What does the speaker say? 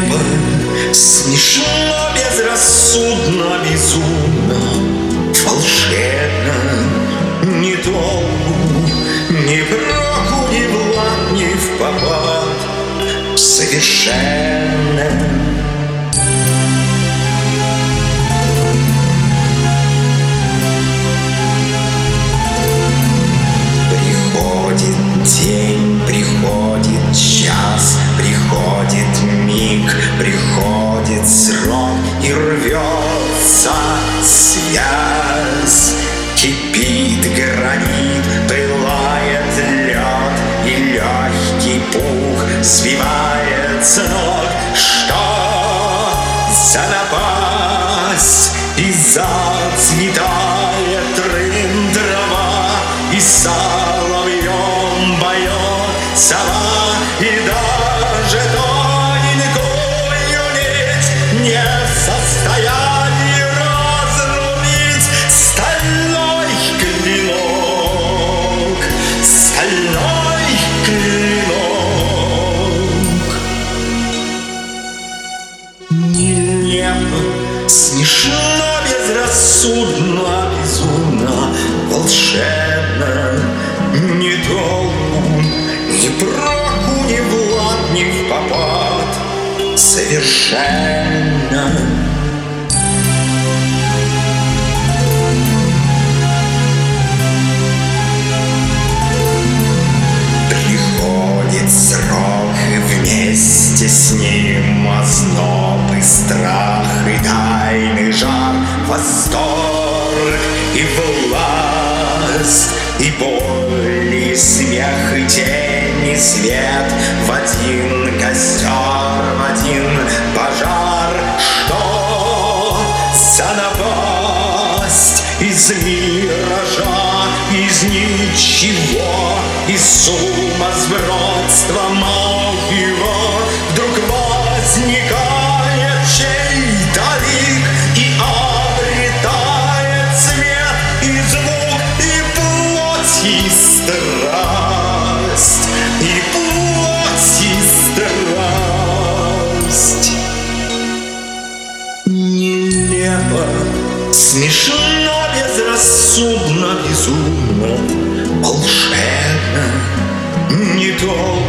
Небо смешно, безрассудно, безумно, волшебно, ни толку, ни проку, ни влад, ни впопад, совершенно. День, приходит час, приходит миг, приходит срок, и рвется связь. Кипит гранит, пылает лед, и легкий пух сбивает с ног. Что за напасть? И зацветает рын дрова, и соловьем поет сова, и даже тоненькую нить не в состоянии разрубить стальной клинок, стальной клинок. Небо смешно, безрассудно, безумно, волшебно, ни толку, ни проку, ни влад, ни впопад, совершенно. Приходит срок, и вместе с ним озноб и страх, и тайный жар, восторг и власть, и боль, и смех, и тень, и свет в один костер, в один пожар. Что за напасть? Из миража, из ничего, из сумасбродства моего вдруг возникает чей-то лик и обретает цвет и звук, и плоть, и страсть, и плоть, и страсть. Нелепо, смешно, безрассудно, безумно, волшебно, ни толку,